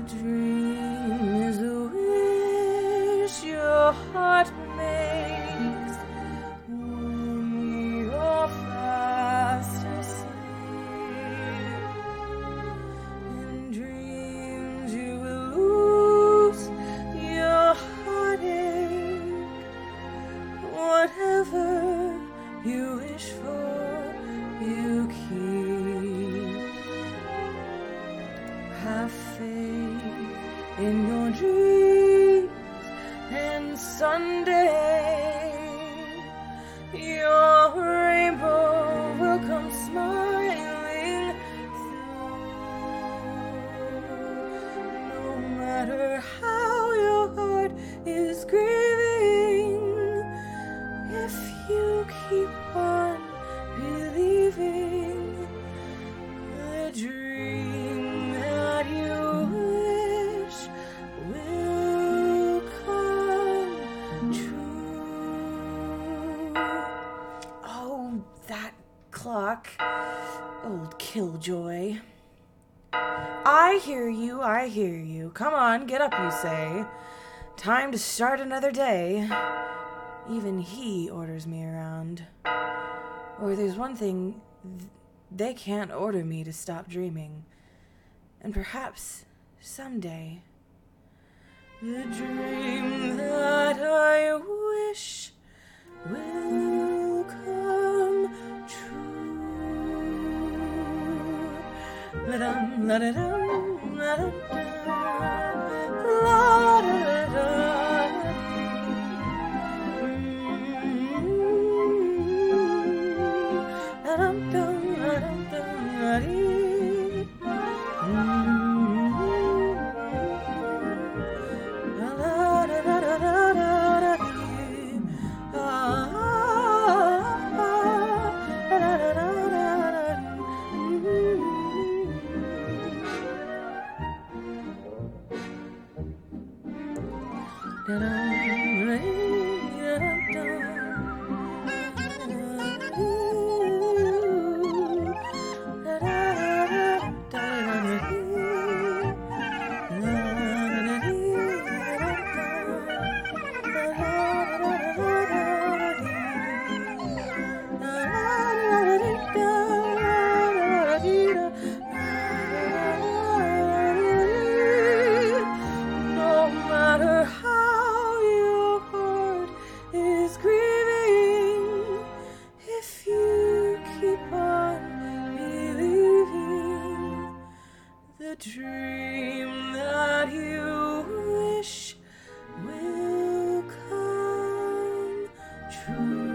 dream is a wish your heart makes when you're fast asleep. In dreams you will lose your heartache. Whatever you wish for, you keep. Have faith in your dreams, and someday your rainbow will come smiling through. No matter how your heart is grieving, if you keep on believing, the dream that you wish will come true. Oh, that clock. Old Killjoy. I hear you, I hear you. Come on, get up, you say. Time to start another day. Even he orders me around. Or there's one thing, they can't order me to stop dreaming. And perhaps someday, the dream that I wish will come true. La-dum, la-da-dum, la-dum, la-da-da-da. The dream that you wish will come true.